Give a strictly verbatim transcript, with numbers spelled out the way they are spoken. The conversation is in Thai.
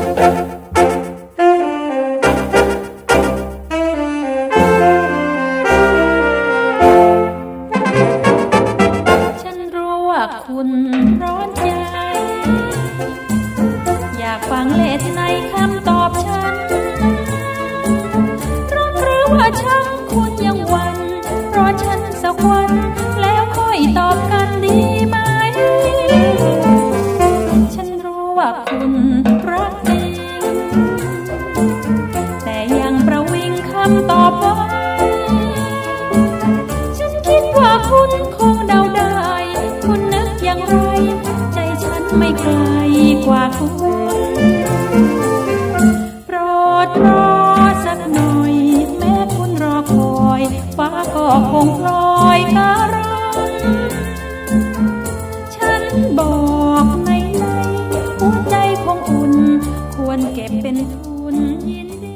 ฉันรู้ว่าคุณร้อนใจอยากฟังเลสในคำตอบฉันร้อนหรือว่าช่างคุณยังหวั่นรอฉันสักวันแล้วค่อยตอบกันดีไหมฉันรู้ว่าคุณรักจริงแต่ยังประวิงคำตอบไว้ฉันคิดว่าคุณคงเดาได้คุณนึกอย่างไรใจฉันไม่ไกลกว่าคุณโปรดรอสักหน่อยแม้คุณรอคอยฟ้าก็คงปล่อยการุณฉันบอกในในหัวใจคงอุ่นควรเก็บเป็นทุนยินดี